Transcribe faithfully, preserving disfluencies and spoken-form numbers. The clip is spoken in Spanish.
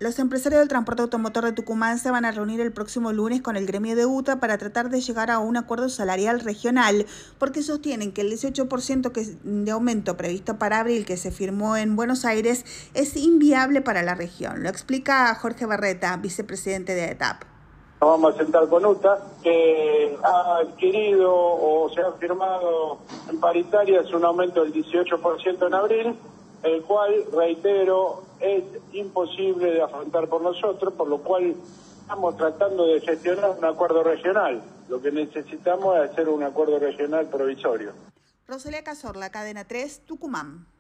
Los empresarios del transporte automotor de Tucumán se van a reunir el próximo lunes con el gremio de U T A para tratar de llegar a un acuerdo salarial regional, porque sostienen que el dieciocho por ciento de aumento previsto para abril que se firmó en Buenos Aires es inviable para la región. Lo explica Jorge Barreta, vicepresidente de E T A P. Nos vamos a sentar con U T A, que ha adquirido o se ha firmado en paritarias un aumento del dieciocho por ciento en abril, el cual, reitero, es imposible de afrontar por nosotros, por lo cual estamos tratando de gestionar un acuerdo regional. Lo que necesitamos es hacer un acuerdo regional provisorio. Rosalía Cazorla, Cadena tres, Tucumán.